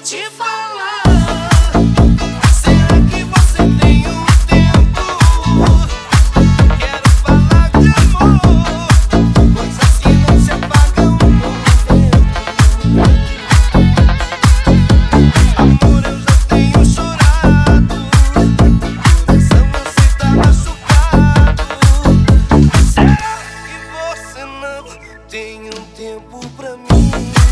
te falar. Será que você tem um tempo? Quero falar de amor, coisas que não se apagam com o tempo. Amor, eu já tenho chorado, coração você tá machucado. Será que você não tem um tempo pra mim?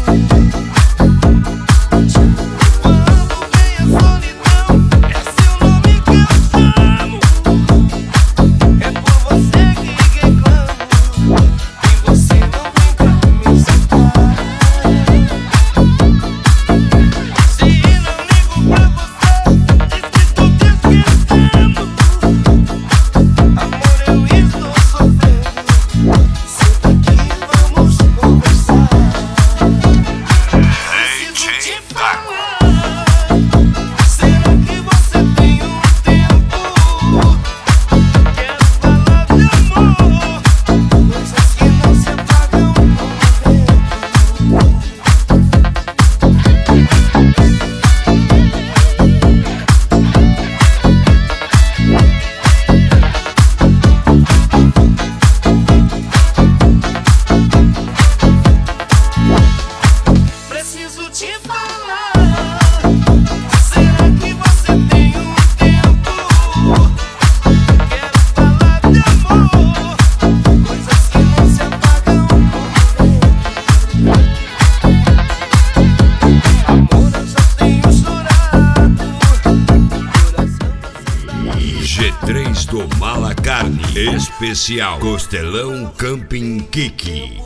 Preciso te falar. Será que você tem um tempo? Quero falar de amor, coisas que não se apagam com o tempo. Amor, eu já tenho chorado, coração. G3 do Mala Carne, especial Costelão Camping Kiki.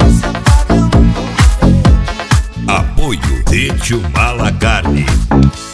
Apoio Tio Mala Carne.